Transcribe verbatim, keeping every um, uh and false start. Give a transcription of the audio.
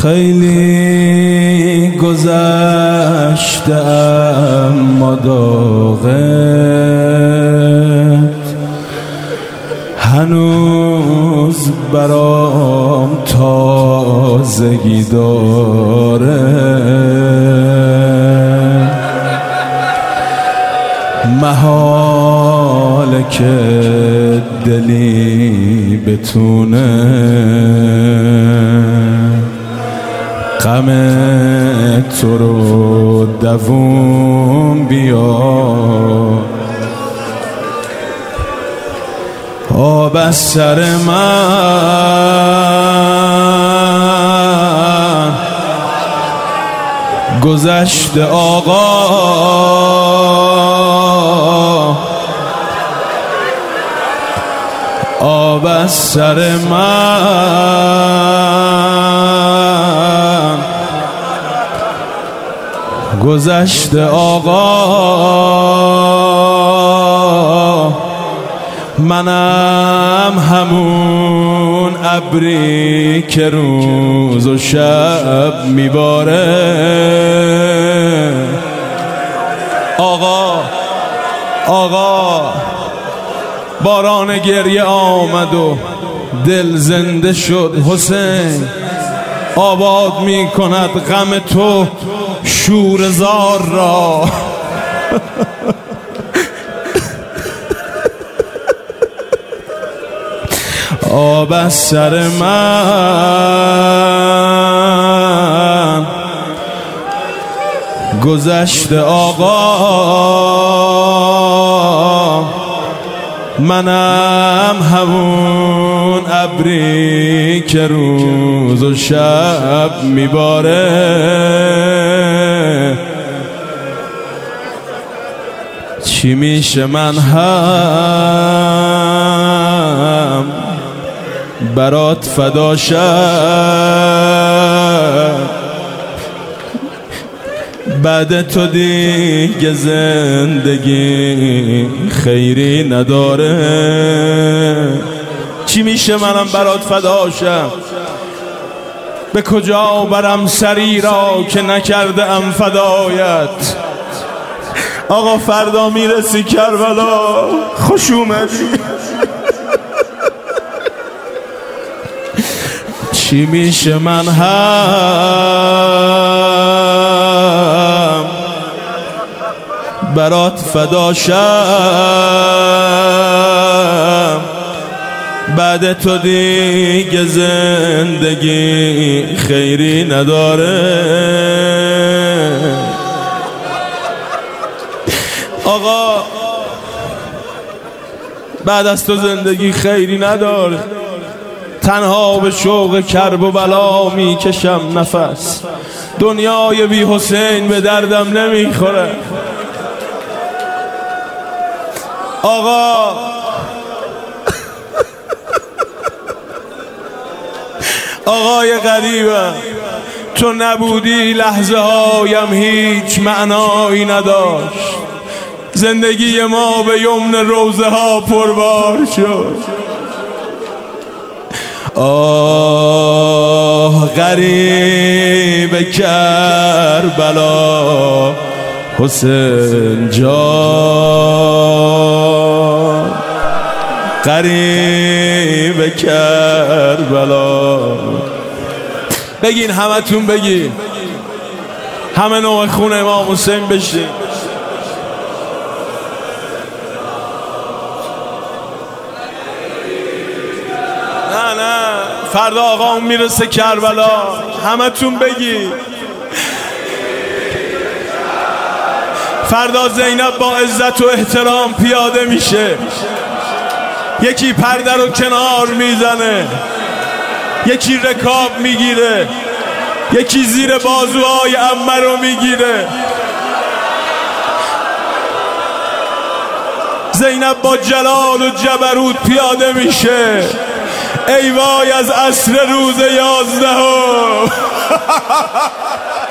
خیلی گذشته اما داغت هنوز برام تازگی داره. محاله که دلی بتونه غم تو رو دووم بیا. آب از سر من گذشت آقا، آب از سر من گذشت آقا. منم همون ابری که روز و شب میباره. آقا آقا باران گریه آمد و دل زنده شد. حسین آباد می کند غم تو شور زار را. آب از سر من گذشت آقا. منم همون ابری که روز و شب میباره. چی میشه من هم برات فدا شم، بعد تو دیگه زندگی خیری نداره. چی میشه منم برات فدا شم، به کجا برم سری را که نکرده ام فدایت. آقا فردا میرسی کربلا، خوش اومدی. چی میشه من هم برات فدا شم، بعد تو دیگه زندگی خیری نداره. آقا بعد از تو زندگی خیری نداره. تنها به شوق کرب و بلا میکشم نفس. دنیای بی حسین به دردم نمیخوره. آقا آقای غریبم، تو نبودی لحظه هایم هیچ معنایی نداشت. زندگی ما به یمن روزه ها پربار شد. آه غریب کربلا حسین جان، غریب کربلا. بگین همتون بگین، همه نوع خون امام حسین بشین. نه نه فردا آقا میرسه کربلا، همتون بگی. فردا زینب با عزت و احترام پیاده میشه. یکی پرده رو کنار میزنه، یکی رکاب میگیره، یکی زیر بازوهای عمه رو میگیره. زینب با جلال و جبروت پیاده میشه. ای وای از عصر روز یازدهم.